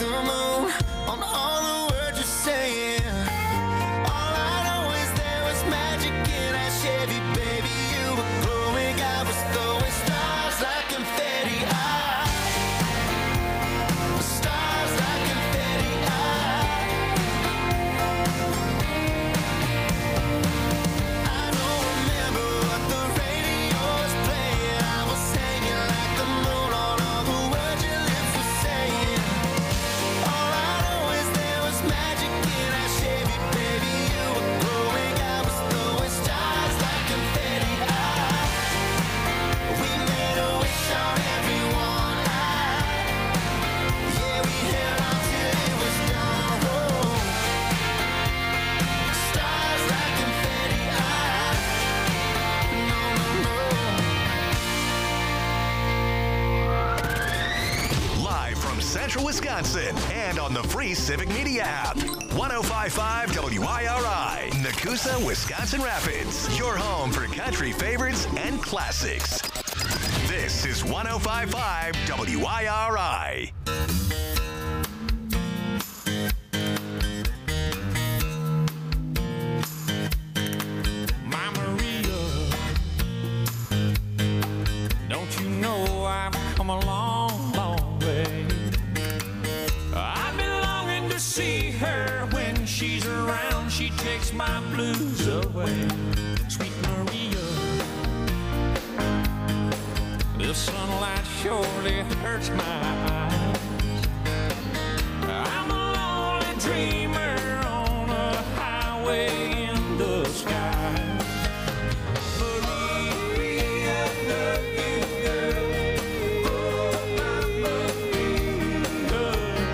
the moon on all the words you're saying. All I know is there was magic in that Chevy, baby. You were glowing, I was throwing stars like confetti. Stars like confetti. I don't remember what the radio was playing. I was hanging like the moon on all the words your lips were saying. All I know is there was magic in that Chevy, baby. You were glowing, I was throwing stars like confetti. We made a wish on everyone. Yeah, we held on till it was done. Whoa. Stars like confetti. No, no, no. Live from Central Wisconsin and on the free Civic Media app. 105.5 WIRI, Nakusa, Wisconsin Rapids. Your home for country favorites and classics. This is 105.5 WIRI. My Maria, don't you know I've come a long, long way? I've been longing to see her. When she's around, she takes my blues away. Sweet Maria, the sunlight surely hurts my eyes. I'm a lonely dreamer on a highway in the sky. Maria, I love you, girl. Oh, my Maria.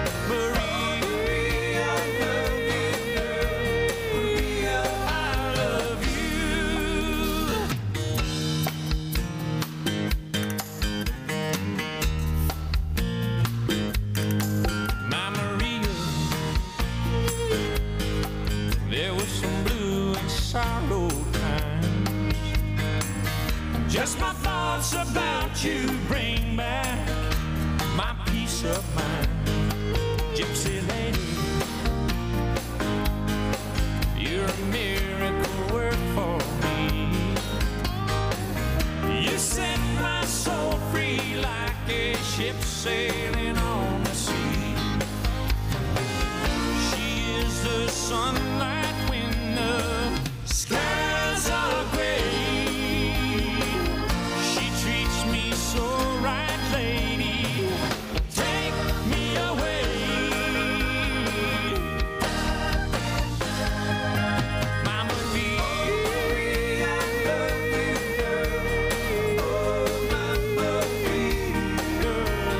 Maria, I love you, girl. Maria, I love you. My Maria, there was some blue and sorrow times. Just my thoughts about you bring back my peace of mind. Gypsy lady, you're a miracle work for me. You set my soul free like a ship sailing on the sea. She is the sunlight when the skies are gray. She treats me so right, lady. Take me away. My Maria, I love you, girl. Oh, my Maria.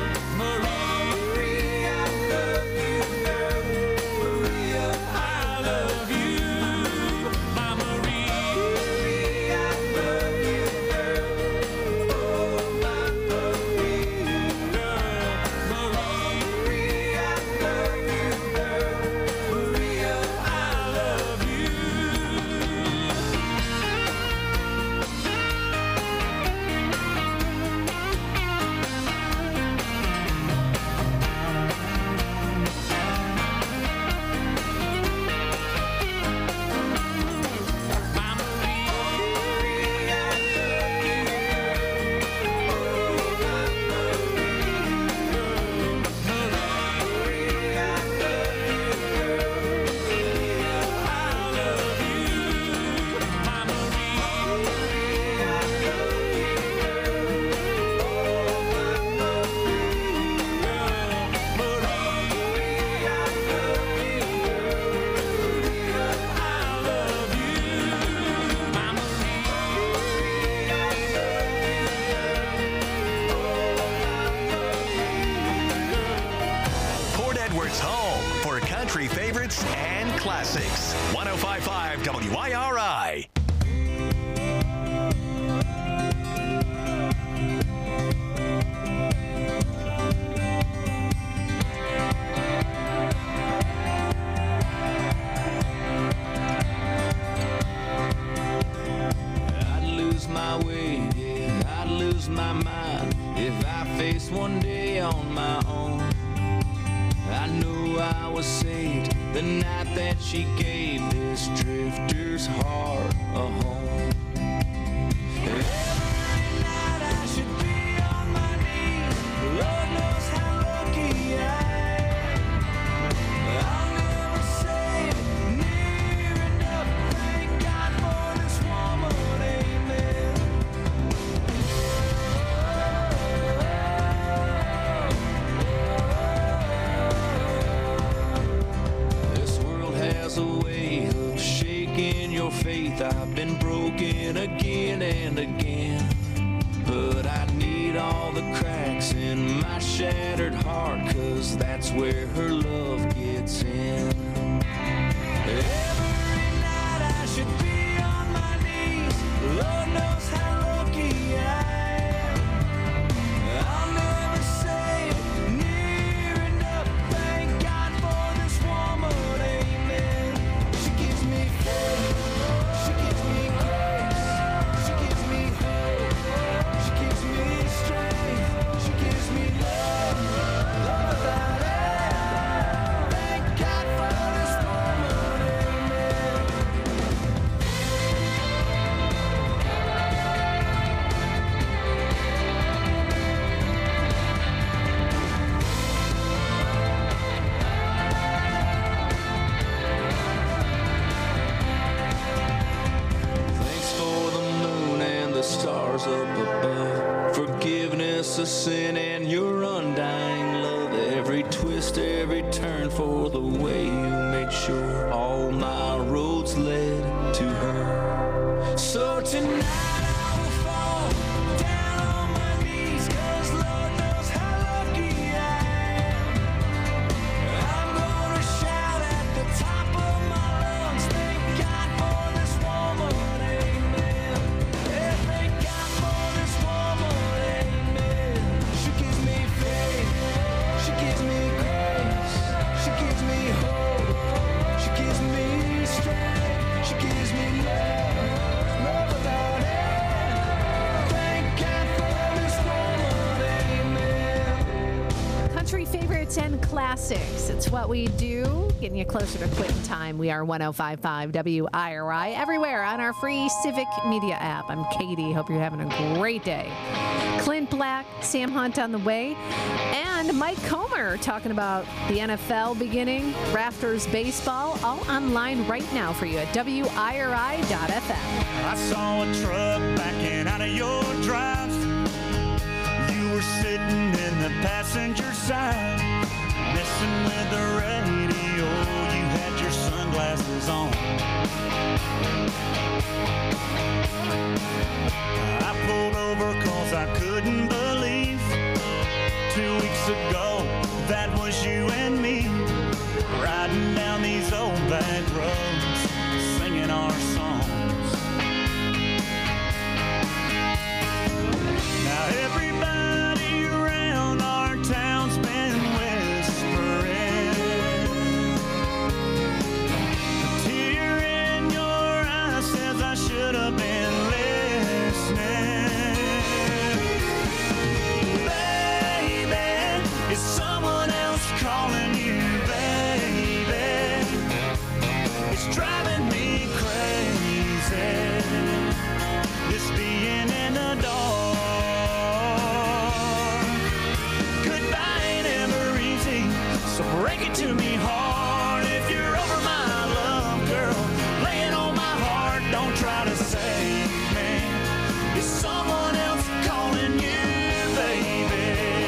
Maria, I love you, girl. Maria, I love you. My Maria, I love you, girl. Oh, my Maria. Maria, I love you, girl. Maria, I love you. My Maria, I love you, girl. Oh, my Maria. Maria, I love you, girl. Maria, I love you. My Maria, I love you, girl. Oh, my Maria. Maria, I love you, girl. Maria, I love you. My Maria, I love you, girl. Port Edwards home for country favorites and classics. 105.5 WIRI. I'd lose my way, yeah, I'd lose my mind if I faced one day on my own. I know I was saved, the night that she gave this drifter's heart a home. Every night I should be on my knees. Lord knows how lucky I am. I'll never say it near enough. Thank God for this woman, amen. This world has a way of shaking your faith. I've been broken again and again, but I need all the cracks in my shattered heart, 'cause that's where her love gets in. Every night I should be on my knees. Lord knows how lucky I am. I'll never say it near enough. Thank God for this woman, amen. She gives me faith. She gives me grace. She gives me hope. She gives me strength. She gives me love. Love without end. Thank God for this woman, amen. Thanks for the moon and the stars up above, forgiveness of sin and your undying love. Every twist, every turn, for the way you made sure all my roads led to her. So tonight I will fall down on my knees, 'cause Lord knows how lucky I am. I'm gonna shout at the top of my lungs, thank God for this woman, amen. Yeah, thank God for this woman, amen. She gives me faith, she gives me grace, she gives me hope, she gives me strength, she gives me love, love without end. Thank God for this woman, amen. Country favorites and classics. It's what we do, getting you closer to quitting time. We are 105.5 WIRI everywhere on our free Civic Media app. I'm Katie. Hope you're having a great day. Clint Black, Sam Hunt on the way, and Mike Comer talking about the NFL beginning, Rafters baseball, all online right now for you at WIRI.FM. I saw a truck backing out of your drive. You were sitting in the passenger side, messing with the radio. You had your sunglasses on. I pulled over 'cause I couldn't believe 2 weeks ago that was you and me, riding down these old back roads, singing our songs. Now everybody around our town's been whispering. A tear in your eye says I should have been listening. Baby, is someone else calling you, baby? It's driving me crazy, this being in the dark. Goodbye ain't ever easy, so break it to me hard. If you're over my love, girl, lay it on my heart. Don't try to save me. Is someone else calling you, baby?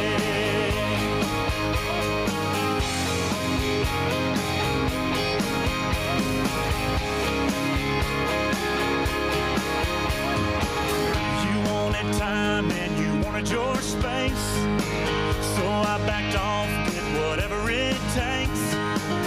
You wanted time and you wanted your space, so I backed off, did whatever it takes.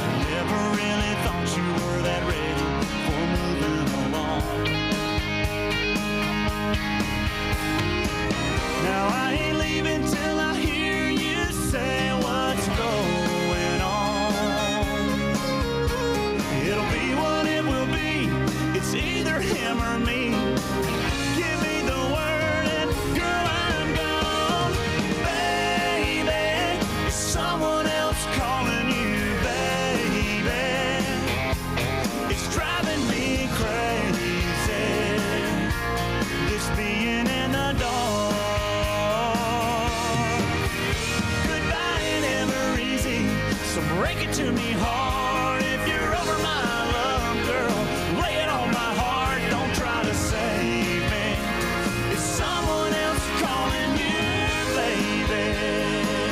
to me hard. If you're over my love, girl, lay it on my heart. Don't try to save me. It's someone else calling you, baby.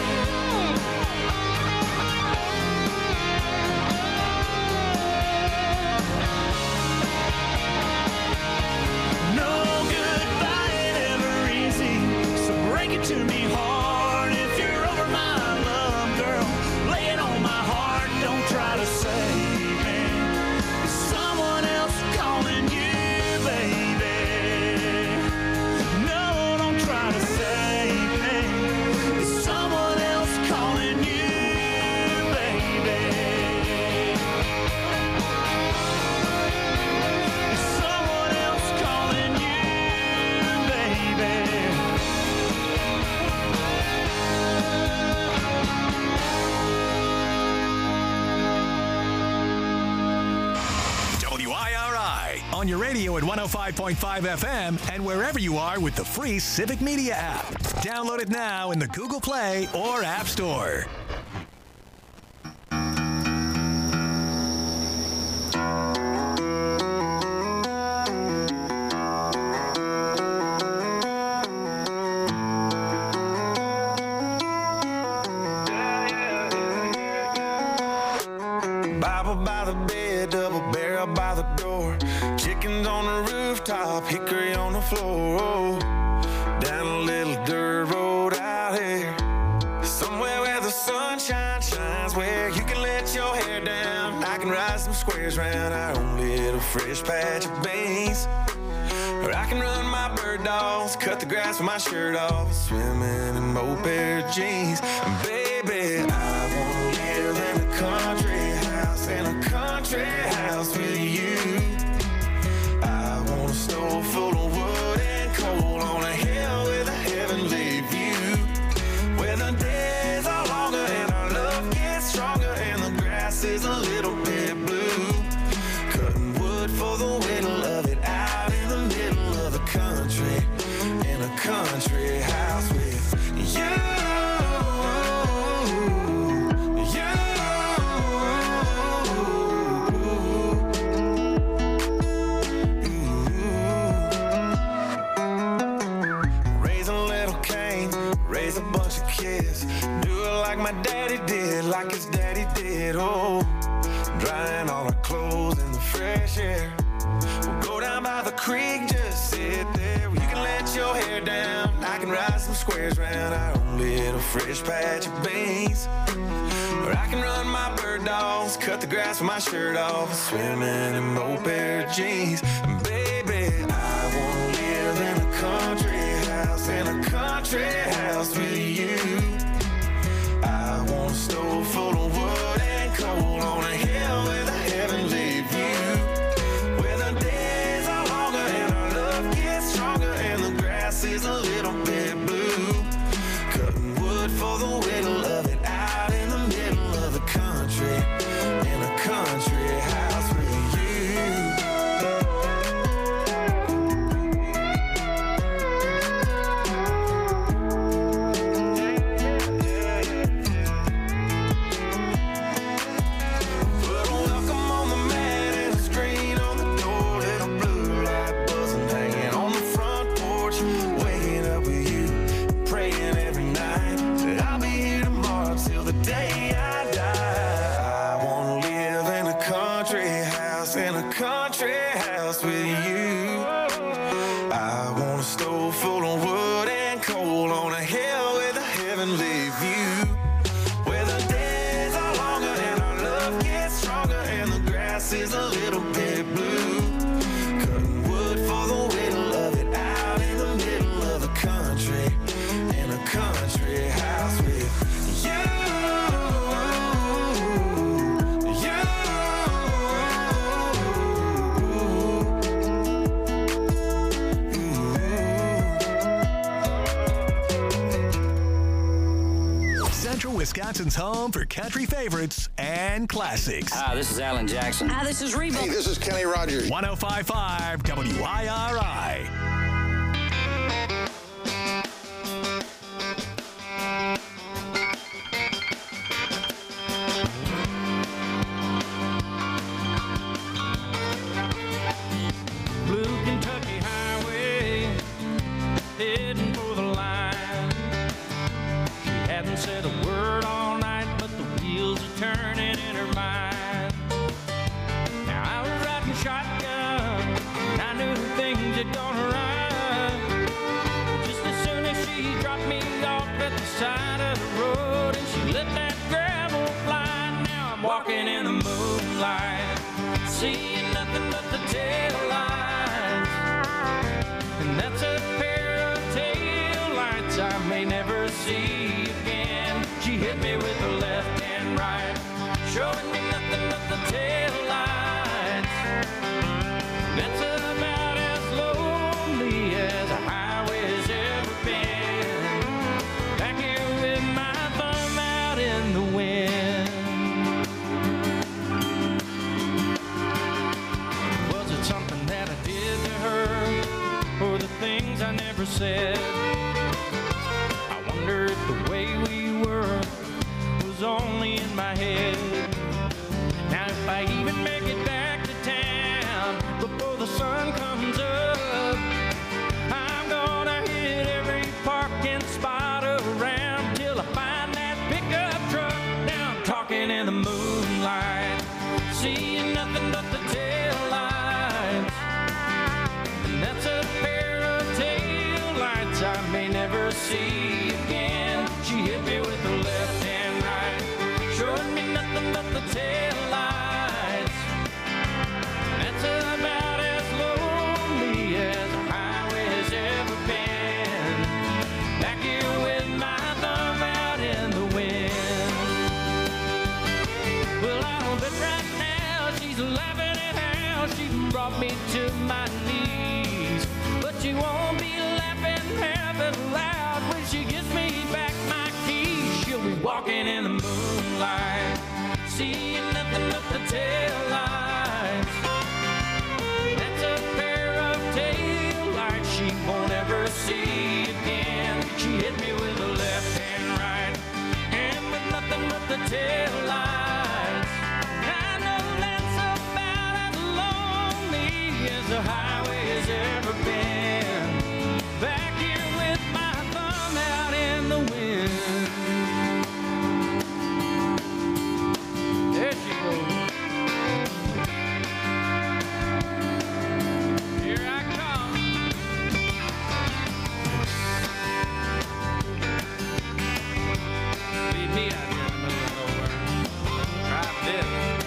No goodbye ain't ever easy, so break it to me hard. If you're over my love, girl, lay it on my heart. Don't try to save me. It's someone else calling you, baby. No, don't try to save me. It's someone else calling you, baby. It's someone else calling you, baby. WIRI on your radio at 105.5 FM and wherever you are with the free Civic Media app. Download it now in the Google Play or App Store. Bible by the bed, double barrel by the door. Chickens on the rooftop, hickory on the floor. Oh, down a little dirt road out here, somewhere where the sunshine shines, where you can let your hair down. I can ride some squares round our own little fresh patch of beans. Or I can run my bird dogs, cut the grass with my shirt off, swimming in my old pair of jeans. And baby, I wanna live in a country house, in a country house with you. I want a stove full of wood and coal on a hill with a heavenly view, where the days are longer and our love gets stronger and the grass is a little bit blue. Cutting wood for the way to love it out in the middle of the country, in a country house with you. Raise a little Cain, raise a bunch of kids, do it like my daddy did, like his daddy did. Oh, drying all our clothes in the fresh air. We'll go down by the creek, just sit there. You can let your hair down, I can ride some squares round our own little fresh patch of beans. Or I can run my bird dogs, cut the grass with my shirt off, swimming in my old pair of jeans. And baby, I wanna live in a country house, in a country house with you. I want a stove full of wood and coal on a hill with a heavenly view, where the days are longer and our love gets stronger and the grass is a little bit blue. Cutting wood for the way to love it out in the middle of the country, in a country house with you. Put a welcome on the mat and a screen on the door, little blue light buzzing, hanging on the front porch, waking up with you, praying every night that I'll be here tomorrow till the day I die. I wanna live in a country house, in a country house with you. I want a stove full of wood and coal on a hill with a heavenly view, where the days are longer and our love gets stronger and the grass is a little bit blue. Cutting wood for the way to love it out in the middle of the country, in a country house with you. Central Wisconsin's home for country favorites and classics. Hi, this is Alan Jackson. Hi, this is Reba. Hey, this is Kenny Rogers. 105.5 WIRI. turning in her mind. Now I was riding shotgun, and I knew things had gone right. Just as soon as she dropped me off at the side of the road, and she let that gravel fly. Now I'm walking in the moonlight, seeing nothing but the tail lights. And that's a pair of tail lights I may never see again. She hit me with the left and right, showing me nothing but the tail lights. That's about as lonely as a highway's ever been. Back here with my thumb out in the wind. Was it something that I did to her, or the things I never said? I wonder if the way we were was only in my head. Now if I even make it back to town before the sun comes up, I'm gonna hit every parking spot around till I find that pickup truck. Now I'm talking in the moonlight, seeing nothing but the tail lights. And that's a pair of tail lights I may never see again. She hit me with the left and right, showing me nothing but the tail lights. That's about as lonely as a highway's ever been. Back here with my thumb out in the wind. Well, I don't bet right now she's laughing at how she brought me to my knees. But she won't be laughing half as loud when she gives me back my keys. She'll be walking in the moonlight, seeing nothing but the tail lights. That's a pair of tail lights she won't ever see again. She hit me with the left and right, and with nothing but the tail lights. I know that's about as lonely as the highway has ever been. Back here with my thumb out in the wind. There she goes. Here I come. Leave me out here in the middle of nowhere. Try this.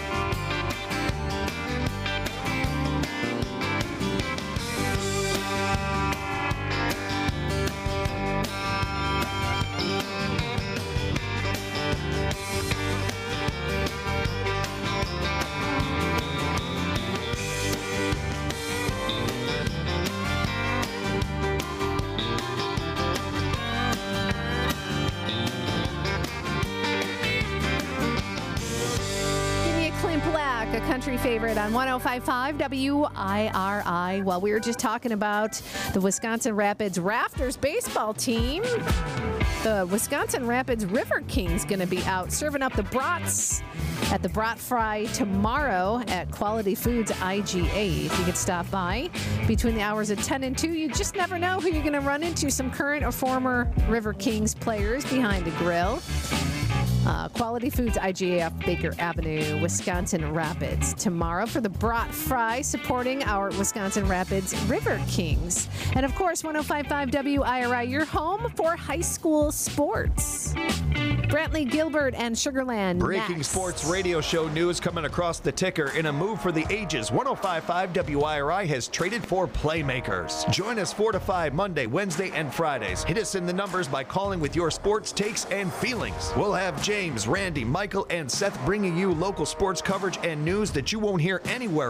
Give me a Clint Black, a country favorite on 105.5 WIRI. Well, we were just talking about the Wisconsin Rapids Rafters baseball team. The Wisconsin Rapids River Kings going to be out serving up the brats at the Brat Fry tomorrow at Quality Foods IGA. If you could stop by between the hours of 10 and 2, you just never know who you're going to run into. Some current or former River Kings players behind the grill. Quality Foods IGA off Baker Avenue, Wisconsin Rapids. Tomorrow for the Brat Fry, supporting our Wisconsin Rapids River Kings. And of course, 105.5 WIRI, your home for high school sports. Brantley Gilbert and Sugarland. Breaking next. sports radio show news coming across the ticker in a move for the ages. 105.5 WIRI has traded for playmakers. Join us 4 to 5 Monday, Wednesday, and Fridays. Hit us in the numbers by calling with your sports takes and feelings. We'll have James, Randy, Michael, and Seth bringing you local sports coverage and news that you won't hear anywhere.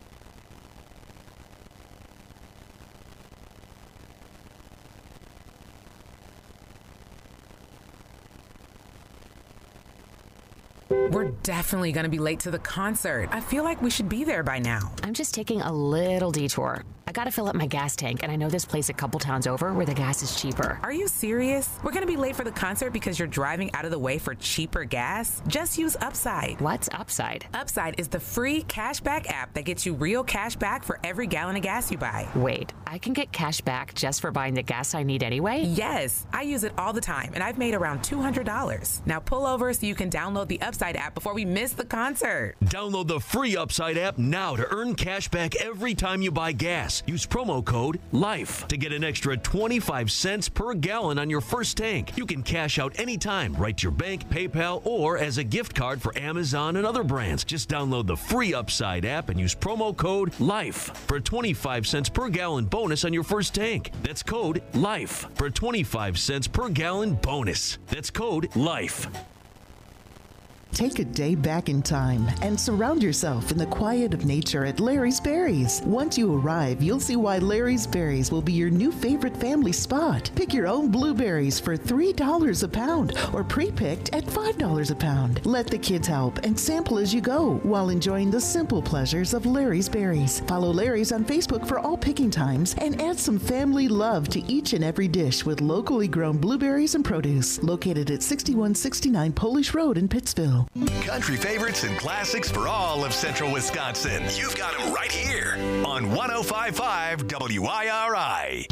We're definitely going to be late to the concert. I feel like we should be there by now. I'm just taking a little detour. I gotta fill up my gas tank, and I know this place a couple towns over where the gas is cheaper. Are you serious? We're gonna be late for the concert because you're driving out of the way for cheaper gas? Just use Upside. What's Upside? Upside is the free cashback app that gets you real cash back for every gallon of gas you buy. Wait, I can get cash back just for buying the gas I need anyway? Yes, I use it all the time, and I've made around $200. Now pull over so you can download the Upside app before we miss the concert. Download the free Upside app now to earn cash back every time you buy gas. Use promo code LIFE to get an extra 25 cents per gallon on your first tank. You can cash out anytime, right to your bank, PayPal, or as a gift card for Amazon and other brands. Just download the free Upside app and use promo code LIFE for a 25 cents per gallon bonus on your first tank. That's code LIFE for a 25 cents per gallon bonus. That's code LIFE. Take a day back in time and surround yourself in the quiet of nature at Larry's Berries. Once you arrive, you'll see why Larry's Berries will be your new favorite family spot. Pick your own blueberries for $3 a pound or pre-picked at $5 a pound. Let the kids help and sample as you go while enjoying the simple pleasures of Larry's Berries. Follow Larry's on Facebook for all picking times and add some family love to each and every dish with locally grown blueberries and produce. Located at 6169 Polish Road in Pittsville. Country favorites and classics for all of central Wisconsin. You've got them right here on 105.5 WIRI.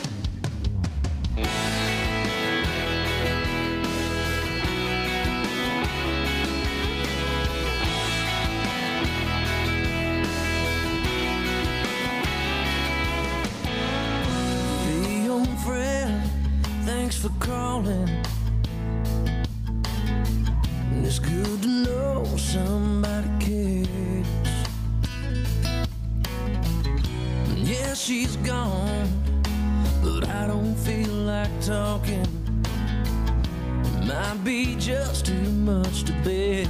Hey, old friend, thanks for calling. It's good to know somebody cares. Yeah, she's gone, but I don't feel like talking. It might be just too much to bear.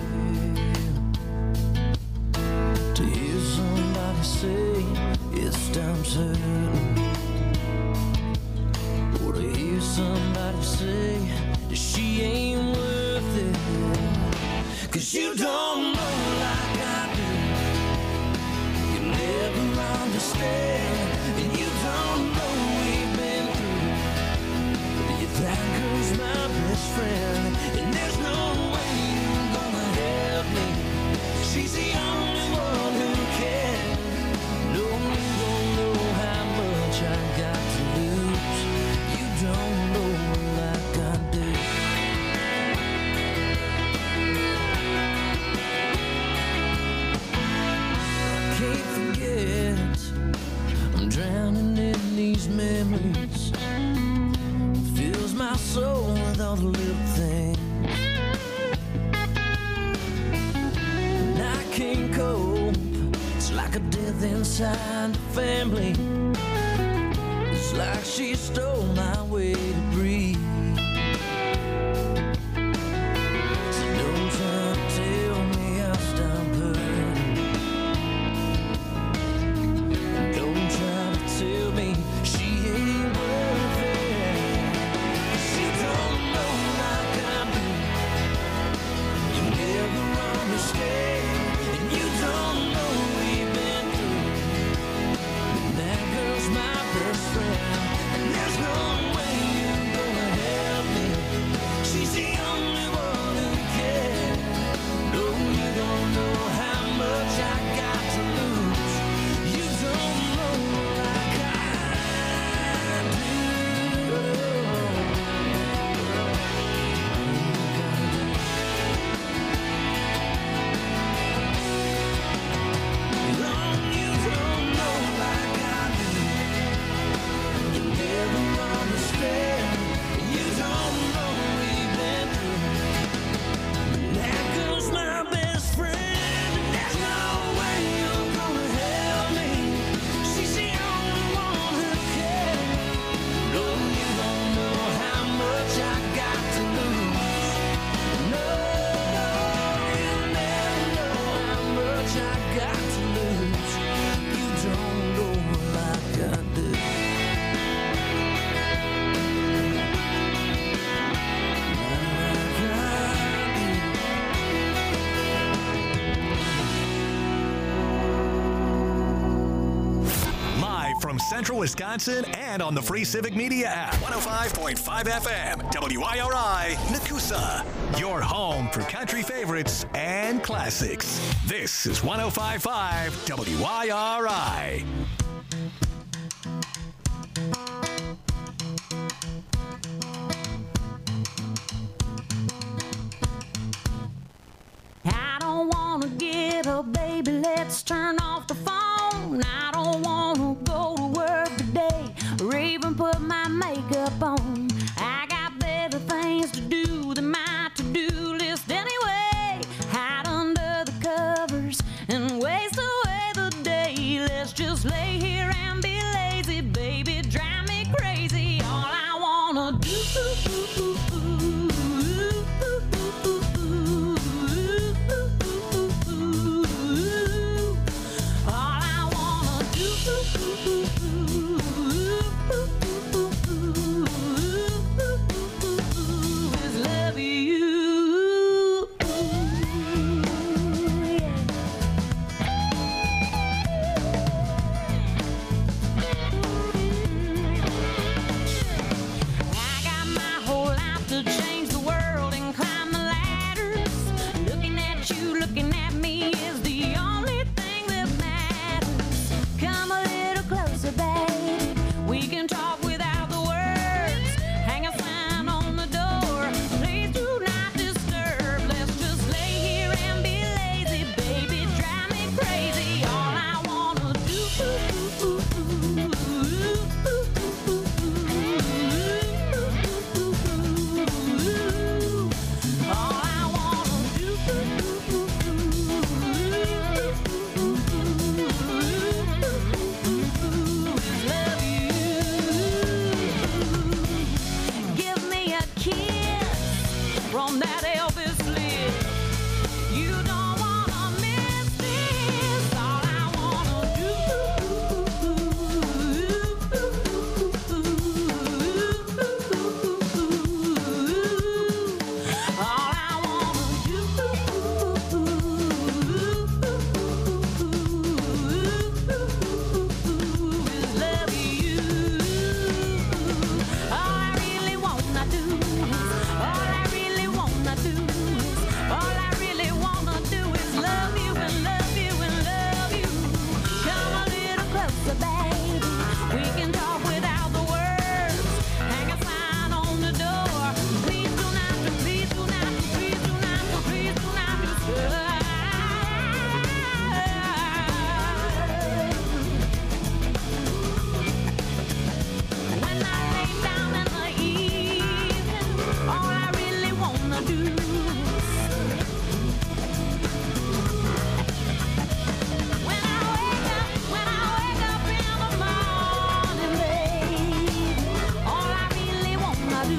To hear somebody say it's time certain, or to hear somebody say that she ain't worth it. 'Cause you don't know like I do. You never understand, and you don't know we've been through. Yeah, that girl's my best friend, and there's no way you're gonna help me. She's the only one who can. No, you don't know how much I got to lose. You don't know like I do. Can't forget, I'm drowning in these memories. Fills my soul with all the little things. And I can't cope. It's like a death inside the family. It's like she stole my way to breathe. So don't try to tell me I'll stop hurting. Don't try to tell me she ain't worth it. 'Cause you don't know like I do. You never understand, and you don't know we've been through. And that girl's my best friend, and there's no way you're gonna help. from Central Wisconsin and on the free Civic Media app. 105.5 FM, WIRI, Nakusa. Your home for country favorites and classics. This is 105.5 WIRI. I don't wanna get up, baby, let's turn off the phone. I don't wanna go to work today or even put my makeup on. I got better things to do than my to-do list anyway. Hide under the covers and waste away the day. Let's just lay here and be lazy, baby, drive me crazy. All I wanna do is love you. I got my whole life to change the world and climb the ladders. Looking at you, looking at me is the only thing that matters. Come a little closer, baby. We can talk without the words. Hang a sign on the door. Please do not disturb. Let's just lay here and be lazy, baby. Drive me crazy. All I wanna do. All I wanna do is love you. Give me a kiss from that Elvis lips. You don't wanna miss this. All I wanna do. All I wanna do is love you. All I really wanna do is, all I really wanna do is, all I really wanna do is love you and love you and love you. Come a little closer, baby. We can talk without the words. Hang a sign on the door. Please do not, please do not, please do not, please do not disturb. When I lay down in the evening, all I really wanna do is when I wake up in the morning, baby, all I really wanna do.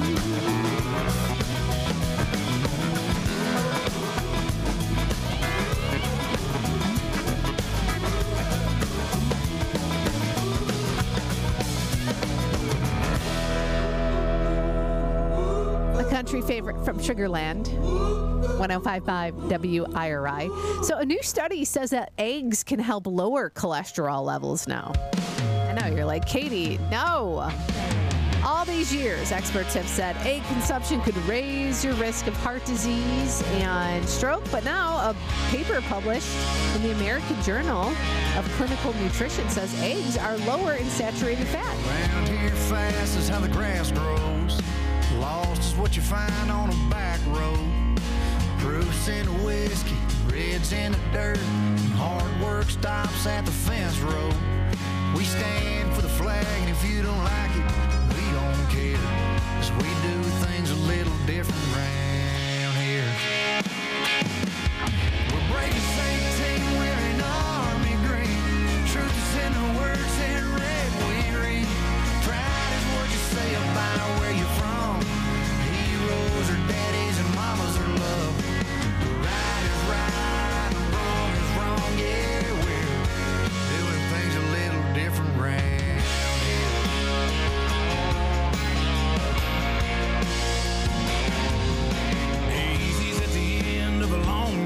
A country favorite from Sugarland, 105.5 WIRI. So a new study says that eggs can help lower cholesterol levels now. I know, you're like, Katie, no. All these years, experts have said egg consumption could raise your risk of heart disease and stroke, but now a paper published in the American Journal of Clinical Nutrition says eggs are lower in saturated fat. Around here fast is how the grass grows. Lost is what you find on a back road. Proofs in the whiskey, reds in the dirt. And hard work stops at the fence road. We stand for the flag, and if you don't like it, we don't care. 'Cause we do things a little different around here. We're breaking St. wearing army green. Truth is in the words in red we read. Pride is what you say about where you're from. Heroes are daddies and mamas are love. Right is right and wrong is wrong. Yeah, we're doing things a little different round here. Easy's at the end of a long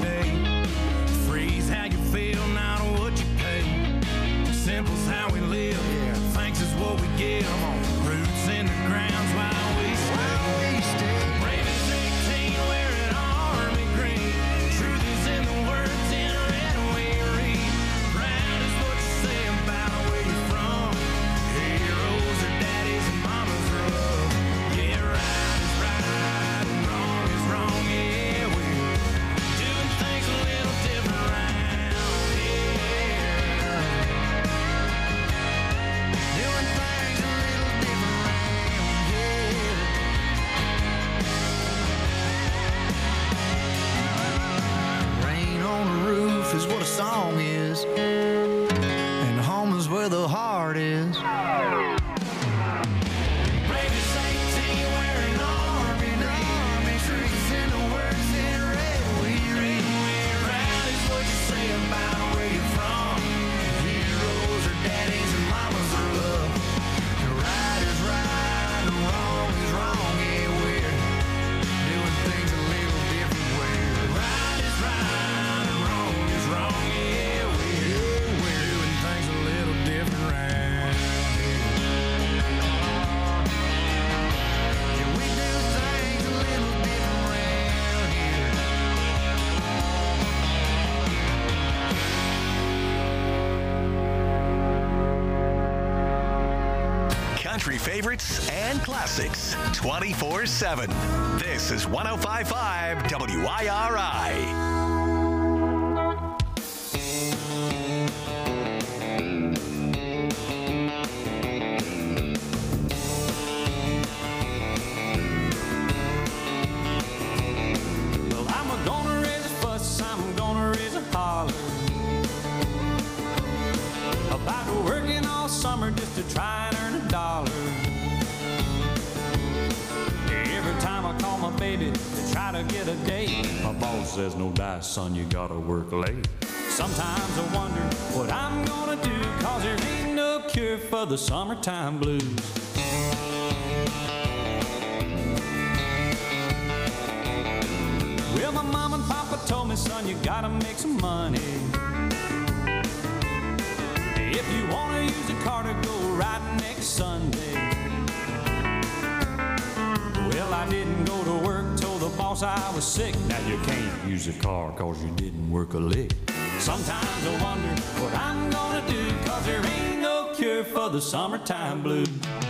life is what a song is, and home is where the heart is. Country favorites and classics 24/7. This is 105.5 WIRI. Well, I'm gonna raise a fuss, I'm gonna raise a holler about working all summer just to try and earn a dollar. Every time I call my baby to try to get a date, my boss says, no dice, son, you gotta work late. Sometimes I wonder what I'm gonna do, cause there ain't no cure for the summertime blues. Well, my mom and papa told me, son, you gotta make some money. If you wanna use a car to go riding next Sunday. Well, I didn't go to work, told the boss I was sick. Now you can't use a car cause you didn't work a lick. Sometimes I wonder what I'm gonna do, cause there ain't no cure for the summertime blues.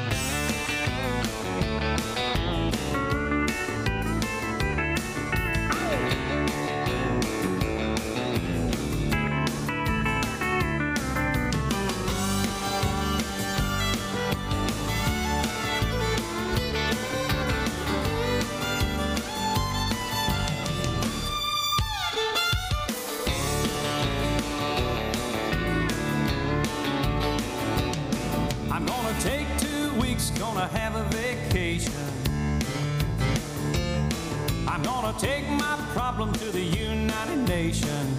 I'm gonna take 2 weeks, gonna have a vacation. I'm gonna take my problem to the United Nations.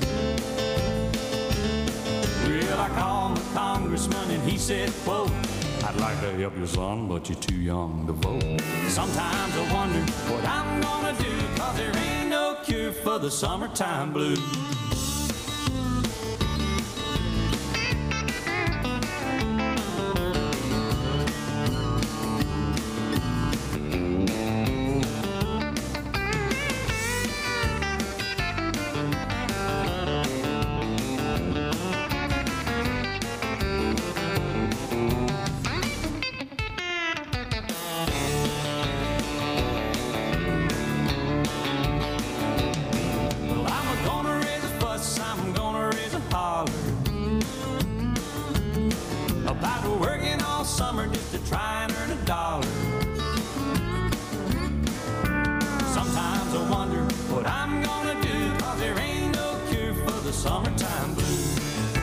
Well, I called the congressman and he said, quote, I'd like to help you, son, but you're too young to vote. Sometimes I wonder what I'm gonna do, cause there ain't no cure for the summertime blues. About working all summer just to try and earn a dollar. Sometimes I wonder what I'm gonna do, cause there ain't no cure for the summertime blues.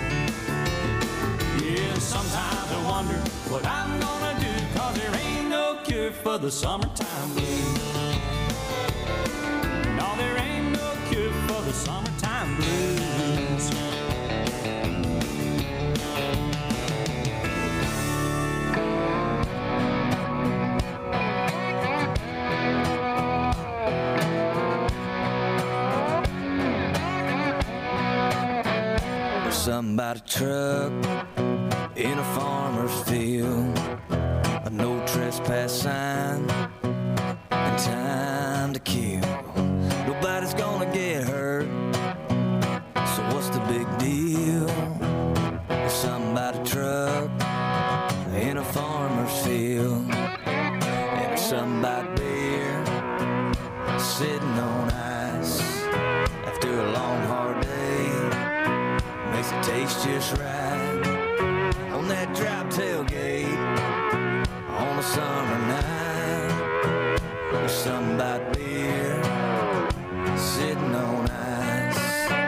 Yeah, sometimes I wonder what I'm gonna do, cause there ain't no cure for the summertime blues. No, there ain't no cure for the summertime blues. Something about a truck in a farmer's field, a no trespass sign, and time to kill. Nobody's gonna get hurt, so what's the big deal? Something about a truck in a farmer's field, and something about beer sitting on ice after a long hard day. Makes it taste just right on that drop tailgate on a summer night. There's something about beer sitting on ice.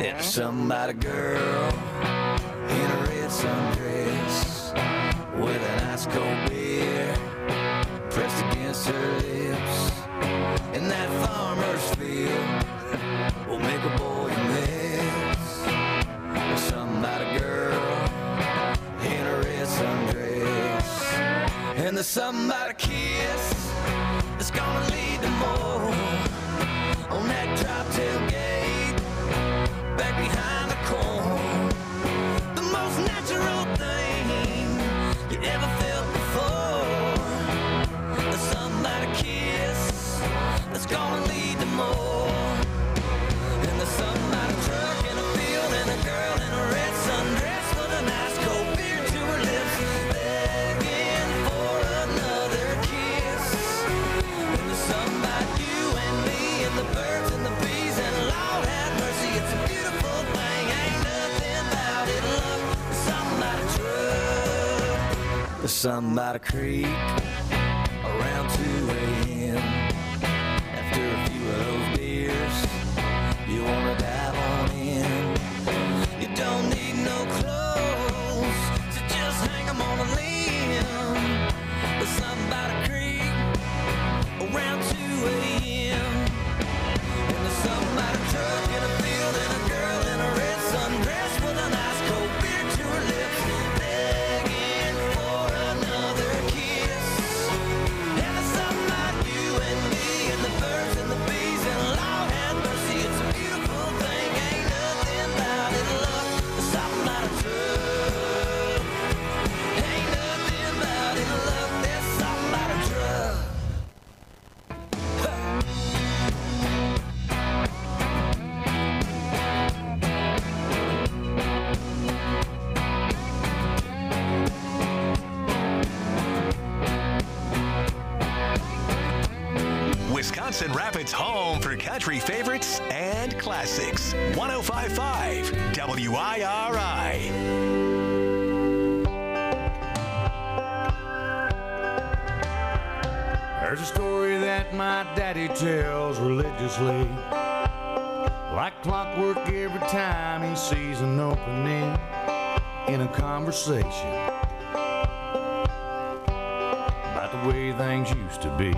And somebody girl in a red sundress with an ice cold beer pressed against her lips. In that farmer's field will make a boy a mess. And somebody girl in a red sundress. And there's somebody kiss that's gonna lead to more on that drop tailgate back behind the corn. The most natural thing you ever felt before. There's somebody kiss that's gonna lead to more. And there's somebody truck in a field and a girl in a red sundress with a nice cold beer to her lips, begging for another kiss. And there's somebody you and me and the birds and the bees and Lord have mercy, it's a beautiful thing. Ain't nothing about it, love. There's somebody truck, there's somebody creek around 2 a.m. After a few of those beers, you wanna dive on in. You don't need no clothes to just hang 'em on a limb. But somebody creep around 2 a.m. And there's somebody truck in a field and a girl in a red sundress with a nice cold beer to her lips, begging for another kiss. And there's somebody you and me and the birds and the bees and Lord have mercy, it's a beautiful thing. Ain't nothing about it, love. There's somebody truck. Ain't nothing about it, love. There's somebody truck. Wisconsin Rapids' home for country favorites and classics. 105.5 WIRI. There's a story that my daddy tells religiously, like clockwork every time he sees an opening in a conversation about the way things used to be.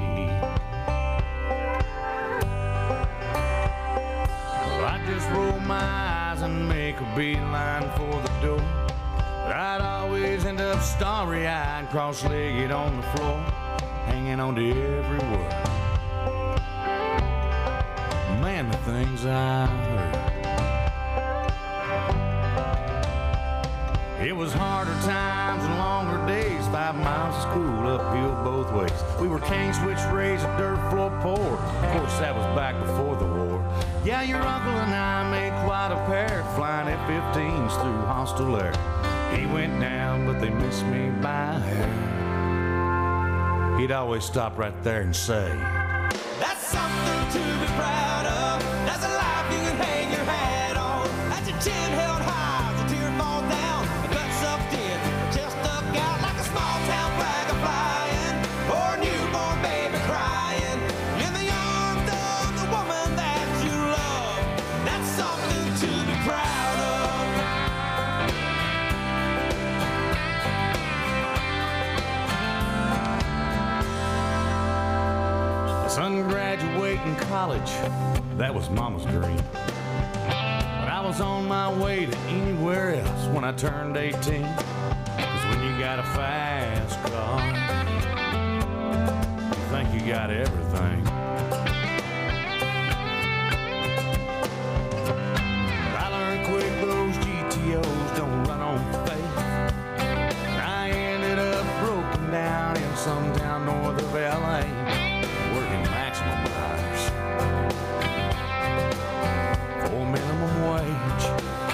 Well, I just roll my eyes and make a beeline for the door, but I'd always end up starry-eyed, cross-legged on the floor, hanging on to every word. Man, the things I heard. It was harder times and longer days, 5 miles of school uphill both ways. We were cane switch raised, a dirt floor poured. Of course, that was back before the war. Yeah, your uncle and I made quite a pair, flying F-15s through hostile air. He went down, but they missed me by a hair. He'd always stop right there and say, That's something to be proud of. That's a life you can hang your hat on. That's your chin held high, the tear fall down, the gut sucked in, the chest stuck out like a small town flag a flying, or a newborn baby crying in the arms of the woman that you love. That's something to be proud of. son graduating college, that was mama's dream. But I was on my way to anywhere else when I turned 18. 'Cause when you got a fast car, you think you got everything. But I learned quick those GTOs don't run on faith. And I ended up broken down in some town north of LA, working maximum hours for minimum wage.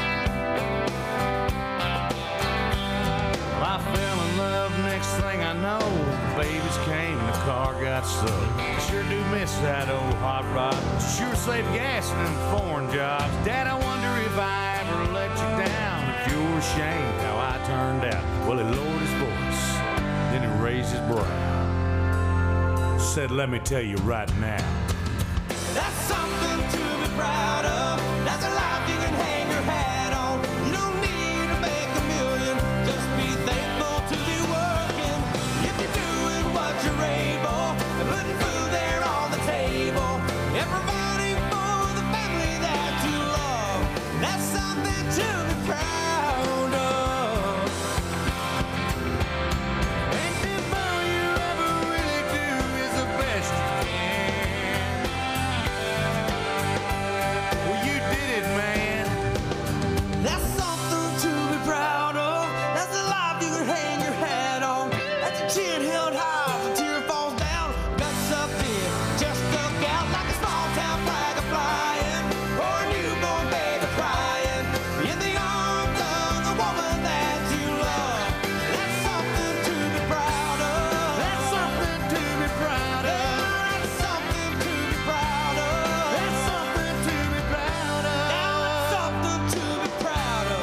Well, I fell in love, next thing I know, babies came and the car got soaked. I sure do miss that old hot rod. Sure saved gas in them foreign jobs. Dad, I wonder if I ever let you down. If you're ashamed how I turned out. Well, he lowered his voice, then he raised his brow. Said, let me tell you right now. That's something to be proud of. That's a life you can hang something to be proud of. Anything more you ever really do is the best you can. Well, you did it, man. That's something to be proud of. That's a life you can hang your hat on. That's a chin held high as a tear falls down. Guts up in, just stuck out like a small town flag a flying, or a newborn baby crying in the arms of the woman that you love. That's something to be proud of. That's something to be proud of. That's something to be proud of. That's something to be proud of. Now that's something to be proud of.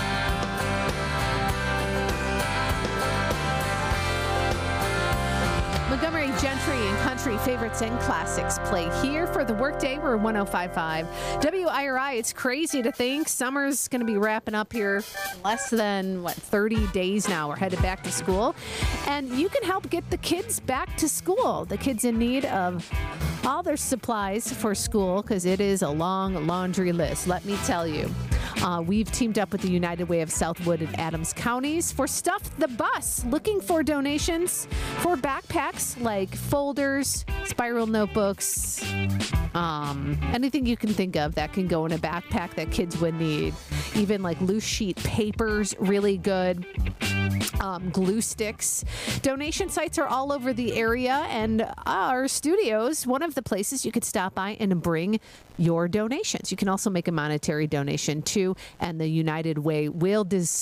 Montgomery Gentry and country favorites and classics play here for the workday. We're 105.5 WIRI. It's crazy to think summer's going to be wrapping up here in less than 30 days now. We're headed back to school, and you can help get the kids back to school. The kids in need of all their supplies for school, because it is a long laundry list, let me tell you. We've teamed up with the United Way of Southwood and Adams counties for Stuff the Bus, looking for donations for backpacks like folders, spiral notebooks, anything you can think of that can go in a backpack that kids would need. Even like loose sheet papers, really good. Glue sticks. Donation sites are all over the area, and our studios, one of the places you could stop by and bring your donations. You can also make a monetary donation too, and the United Way will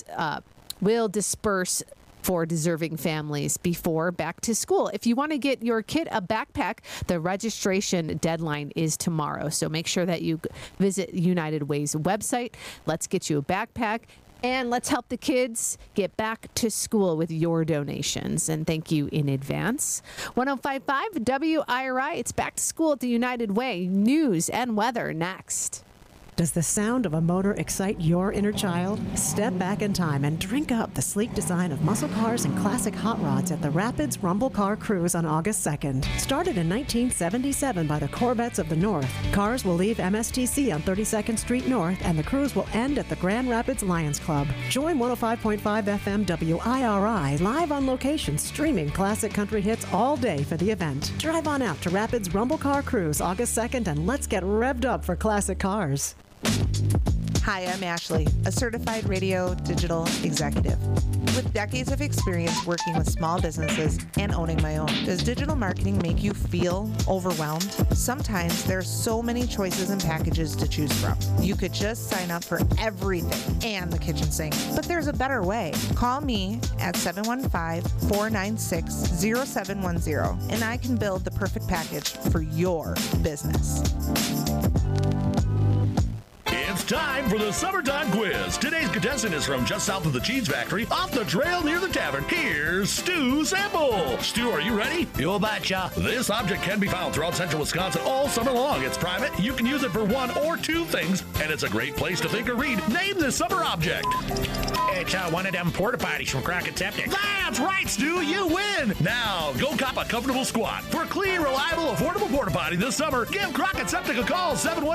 disperse for deserving families before back to school. If you want to get your kid a backpack, the registration deadline is tomorrow. So make sure that you visit United Way's website. Let's get you a backpack. And let's help the kids get back to school with your donations. And thank you in advance. 105.5 WIRI. It's back to school at the United Way. News and weather next. Does the sound of a motor excite your inner child? Step back in time and drink up the sleek design of muscle cars and classic hot rods at the Rapids Rumble Car Cruise on August 2nd. Started in 1977 by the Corvettes of the North, cars will leave MSTC on 32nd Street North, and the cruise will end at the Grand Rapids Lions Club. Join 105.5 FM WIRI live on location, streaming classic country hits all day for the event. Drive on out to Rapids Rumble Car Cruise August 2nd, and let's get revved up for classic cars. Hi, I'm Ashley, a certified radio digital executive. With decades of experience working with small businesses and owning my own, does digital marketing make you feel overwhelmed? Sometimes there are so many choices and packages to choose from. You could just sign up for everything and the kitchen sink. But there's a better way. Call me at 715-496-0710 and I can build the perfect package for your business. It's time for the Summertime Quiz. Today's contestant is from just south of the cheese factory, off the trail near the tavern. Here's Stu Sample. Stu, are you ready? You betcha. This object can be found throughout central Wisconsin all summer long. It's private. You can use it for one or two things, and it's a great place to think or read. Name this summer object. It's one of them porta potties from Crockett Septic. That's right, Stu. You win. Now, go cop a comfortable squat. For a clean, reliable, affordable porta potty this summer, give Crockett Septic a call,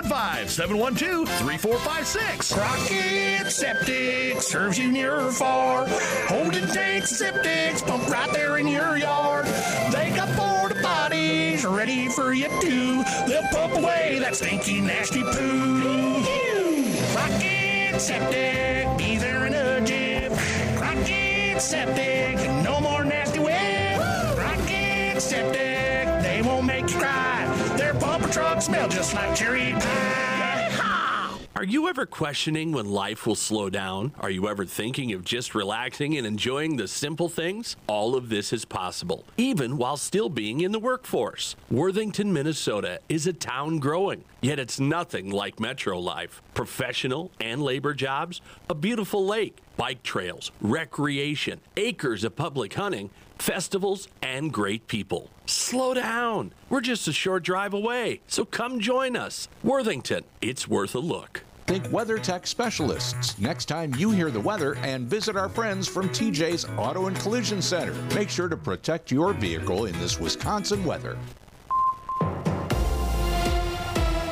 715-712-3456. Crockett Septic serves you near or far. Holding tanks, septics, pump right there in your yard. They got porta potties ready for you too. They'll pump away that stinky, nasty poo. Crockett Septic, be there in a jiff. Crockett Septic, no more nasty whip. Crockett Septic, they won't make you cry. Their bumper trucks smell just like cherry pie. Are you ever questioning when life will slow down? Are you ever thinking of just relaxing and enjoying the simple things? All of this is possible, even while still being in the workforce. Worthington, Minnesota is a town growing, yet it's nothing like metro life. Professional and labor jobs, a beautiful lake, bike trails, recreation, acres of public hunting, festivals, and great people. Slow down. We're just a short drive away, so come join us. Worthington, it's worth a look. Think WeatherTech specialists next time you hear the weather and visit our friends from TJ's Auto and Collision Center. Make sure to protect your vehicle in this Wisconsin weather.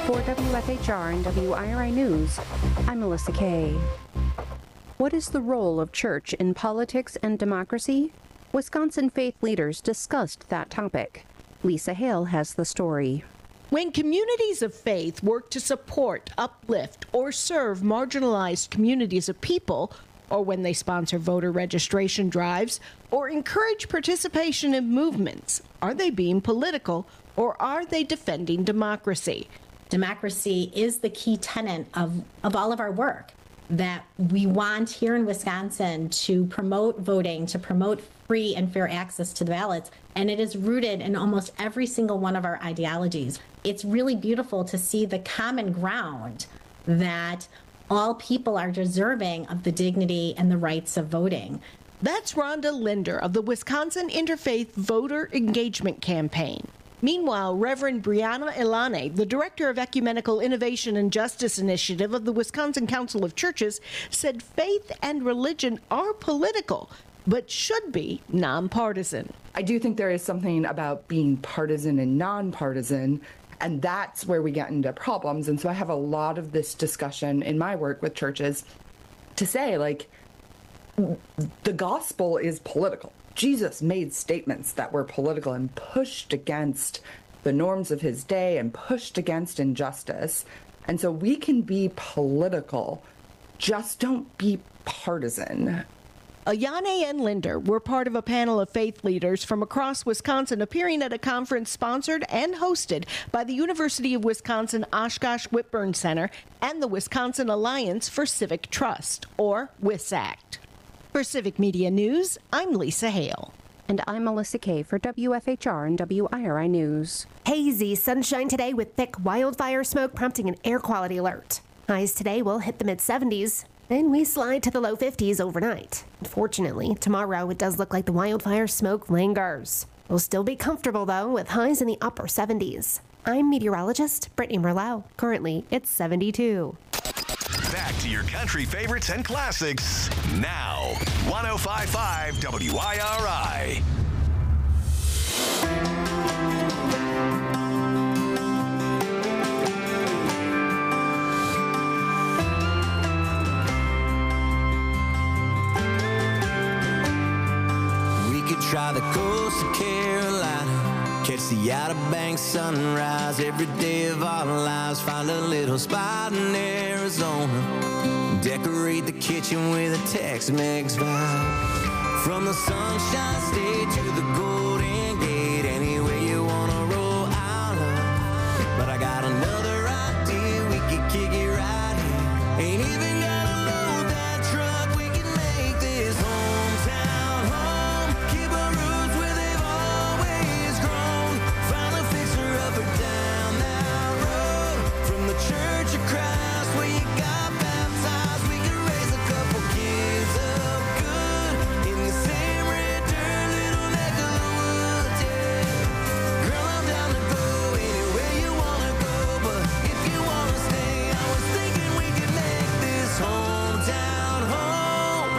For WFHR and WIRI News, I'm Melissa Kay. What is the role of church in politics and democracy? Wisconsin faith leaders discussed that topic. Lisa Hale has the story. When communities of faith work to support, uplift, or serve marginalized communities of people, or when they sponsor voter registration drives, or encourage participation in movements, are they being political, or are they defending democracy? Democracy is the key tenet of all of our work, that we want here in Wisconsin to promote voting, to promote free and fair access to the ballots, and it is rooted in almost every single one of our ideologies. It's really beautiful to see the common ground that all people are deserving of the dignity and the rights of voting. That's Rhonda Linder of the Wisconsin Interfaith Voter Engagement Campaign. Meanwhile, Reverend Brianna Elane, the Director of Ecumenical Innovation and Justice Initiative of the Wisconsin Council of Churches, said faith and religion are political, but should be nonpartisan. I do think there is something about being partisan and nonpartisan, and that's where we get into problems. And so I have a lot of this discussion in my work with churches to say, like, the gospel is political. Jesus made statements that were political and pushed against the norms of his day and pushed against injustice. And so we can be political, just don't be partisan. Ayane and Linder were part of a panel of faith leaders from across Wisconsin appearing at a conference sponsored and hosted by the University of Wisconsin Oshkosh Whitburn Center and the Wisconsin Alliance for Civic Trust, or WISACT. For Civic Media News, I'm Lisa Hale. And I'm Melissa Kay for WFHR and WIRI News. Hazy sunshine today with thick wildfire smoke prompting an air quality alert. Highs today will hit the mid-70s. Then we slide to the low 50s overnight. Unfortunately, tomorrow it does look like the wildfire smoke lingers. We'll still be comfortable, though, with highs in the upper 70s. I'm meteorologist Brittany Merlot. Currently, it's 72. Back to your country favorites and classics now. 105.5 WIRI. Try the coast of Carolina, catch the Outer Banks sunrise every day of our lives. Find a little spot in Arizona, decorate the kitchen with a Tex-Mex vibe. From the Sunshine State to the Golden Gate, anywhere you wanna roll out of. But I got another idea, we could kick it right here. Ain't even gotta load that truck, we can make this hometown home. Keep our roots where they've always grown. Find a fixer up or down that road. From the Church of Christ where you got baptized, we can raise a couple kids up good in the same red dirt, little neck of the woods, yeah. Girl, I'm down to go anywhere you wanna go, but if you wanna stay, I was thinking we could make this hometown home.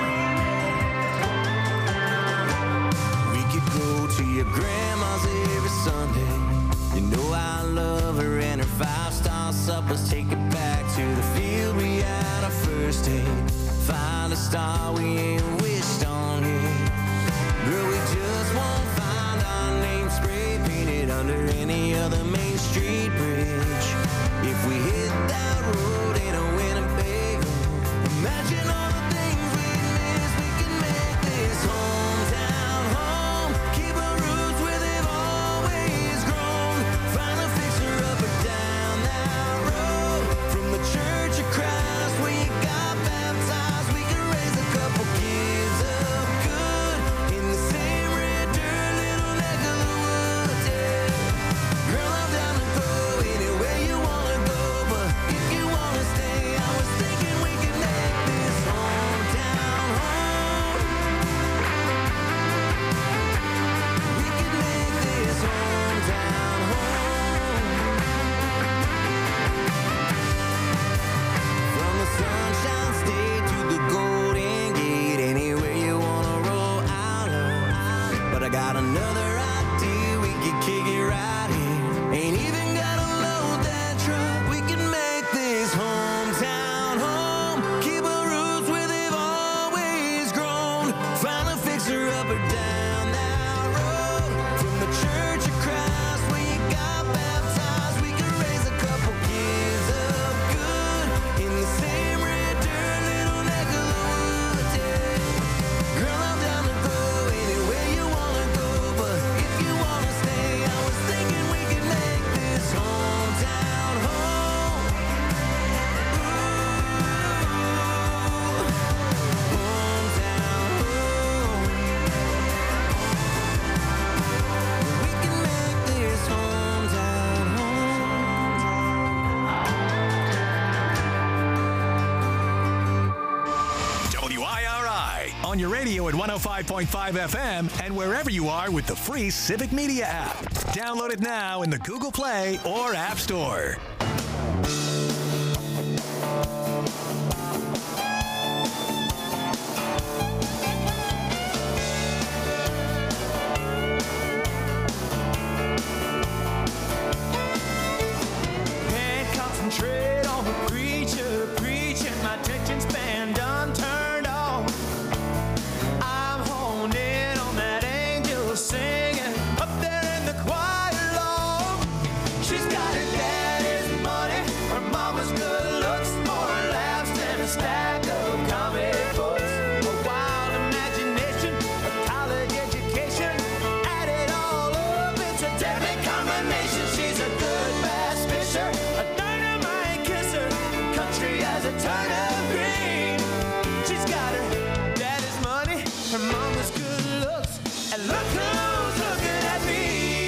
We could go to your grandma's every Sunday. You know I love her and her 5-star suppers. Take it back to the field we had our first date. Find a star we ain't wished on yet. Girl, we just won't find our name spray painted under any other Main Street bridge. If we hit that road in a Winnebago, imagine all the things we'd miss. We can make this hometown home. Keep our roots where they've always grown. Find a fixer up or down that road. From the Church of Christ where you got baptized, we can raise a couple kids up on your radio at 105.5 FM and wherever you are with the free Civic Media app. Download it now in the Google Play or App Store. Can't concentrate on the preacher preaching. My attention span done turned off. I'm honed in on that angel singing up there in the choir loft. She's got her daddy's money, her mama's good looks, more laughs than a stack of comic books. A wild imagination, a college education, add it all up, it's a deadly combination. She's a good bass fisher, a dynamite kisser, country as a turnip green. She's got her daddy's money, her mama's good looks, and look who's looking at me.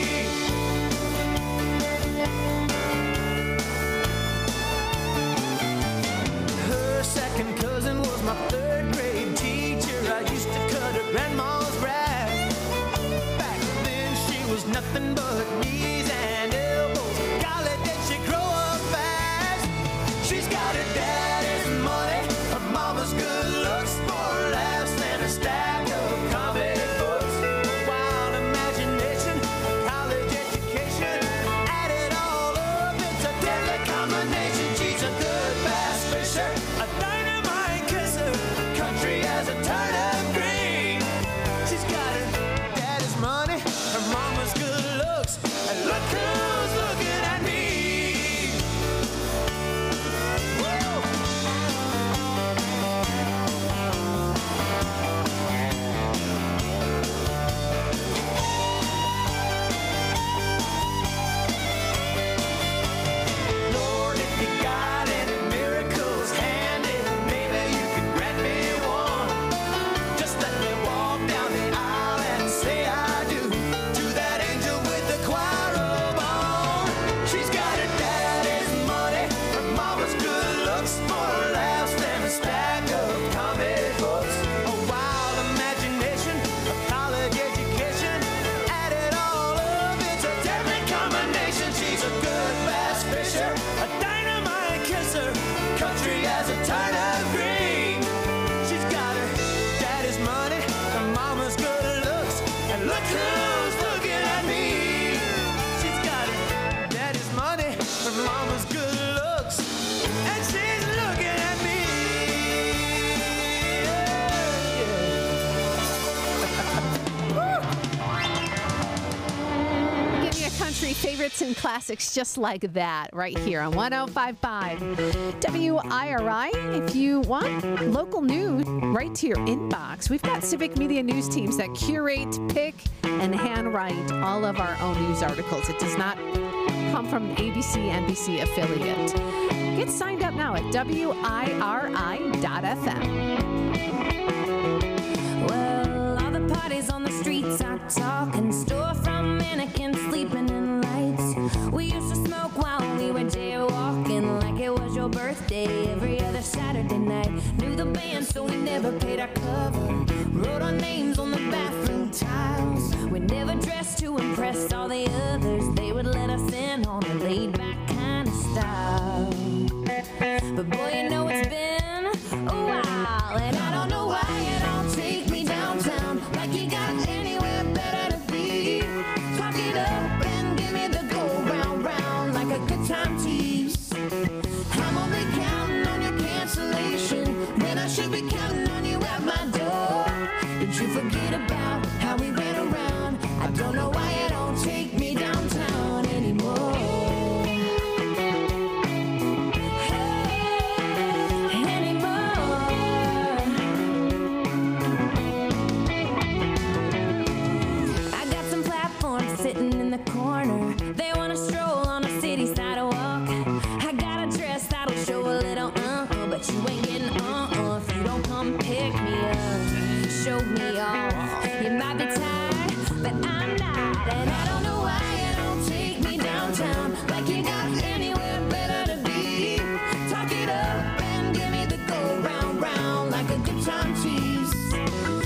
Her second cousin was my third grade teacher. I used to cut her grandma's grass. Back then she was nothing but knees and elbows. Golly, did she grow up fast? She's got her daddy's money, her mama's good looks, more laughs than a stack of comic books. Wild imagination, college education, add it all up, it's a deadly combination. She's a good bass fisher, a dynamite kisser, country as a turnip green. She's got her daddy's money, her mama's good looks, and look who's looking at me. Lord, if you got any miracles handy, maybe you can grant me one. Just let me walk down the aisle and say I do to that angel with the choir robe on. She's got her daddy's money, her mama's good looks, more laughs than a stack of comic books. A wild imagination, a college education, add it all up, it's a deadly combination. She's a good bass fisher, a dynamite kisser, country as a turnip green. She's got her daddy's money, her mama's good looks, and look who's looking at me. She's got her daddy's money, her mama's good looks, and she's looking at me. Give you country favorites and classics just like that right here on 105.5 WIRI. If you want local news right to your inbox, we've got Civic Media news teams that curate, pick, and handwrite all of our own news articles. It does not come from an ABC, NBC affiliate. Get signed up now at WIRI.FM. Well, all the parties on the streets are talking, storefront mannequins sleeping in lights. We used to smoke while we were jaywalking, like it was your birthday every other Saturday night. Knew the band, so we never paid our cover. Wrote our names on the bathroom tiles. We never dressed to impress all the others. They would let us in on a laid-back kind of style. But boy, you know it's been a while, and I don't know why you don't take me downtown like you got anywhere better to be. Talk it up and give me the go round round like a good time tease. I'm only counting on your cancellation when I should be counting on you at my door. Did you forget about how we ran around? I don't know why you don't take me downtown anymore. Sitting in the corner, they want to stroll on a city sidewalk. I got a dress that'll show a little but you ain't getting if you don't come pick me up, show me off. You might be tired, but I'm not, and I don't know why you don't take me downtown like you got anywhere better to be. Talk it up and give me the go round round like a good time tease.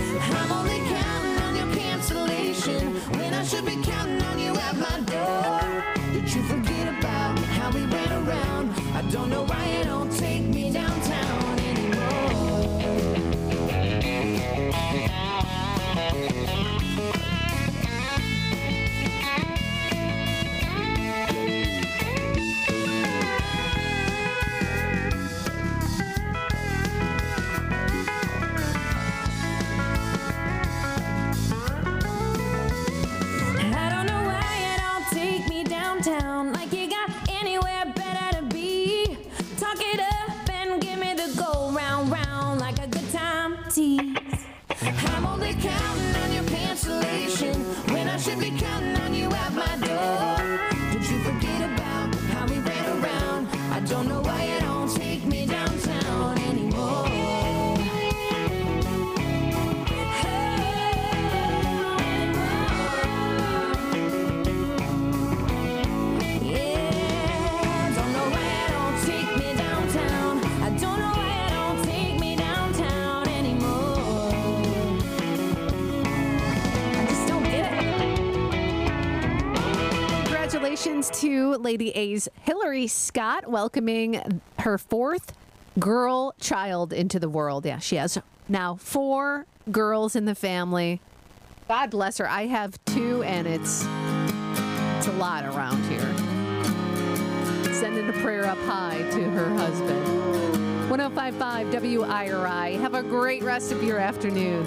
Congratulations to Lady A's Hillary Scott welcoming her 4th girl child into the world. Yeah, she has now 4 girls in the family. God bless her. I have 2, and it's a lot around here. Sending a prayer up high to her husband. 105.5 WIRI. Have a great rest of your afternoon.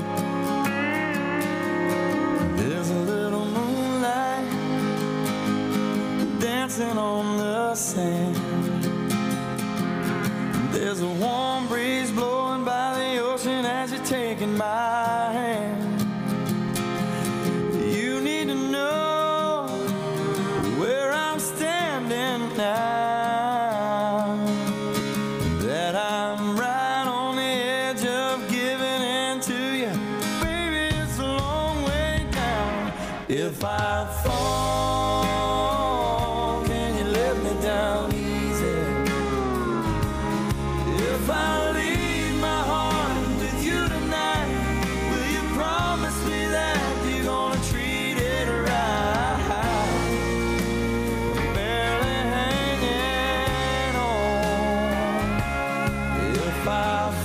There's a little moonlight dancing on the sand. There's a warm breeze blowing by the ocean as you're taking my hand. You need to know where I'm standing now, that I'm right on the edge of giving in to you. Baby, it's a long way down. If I fall, can you let me down easy? If I leave my heart with you tonight, will you promise me that you're gonna treat it right? Barely hanging on. If I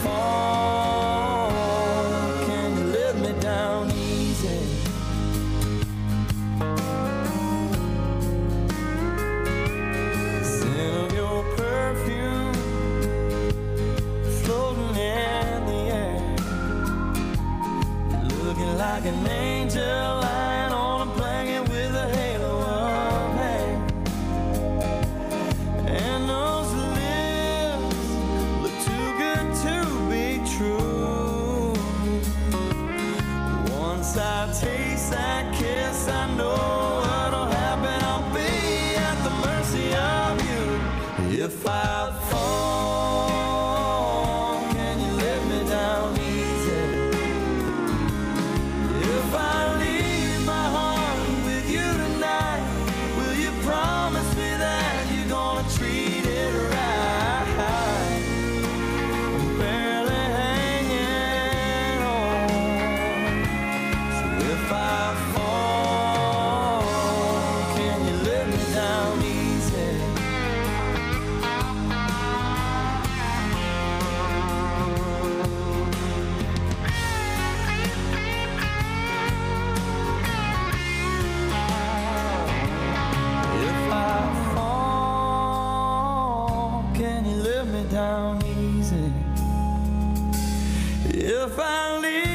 fall, can you let me down easy? Scent of your perfume floating in the air. You're looking like an angel lying on a blanket with a halo of hair. And those lips look too good to be true. Once I taste that kiss, I know what'll happen. I'll be at the mercy of you. If I fall, can you let me down easy? If I leave my heart with you tonight, will you promise me that you're gonna treat it right? I'm barely hanging on. So if I fall, can you let me down easy? If I fall, can you let me down easy? If I leave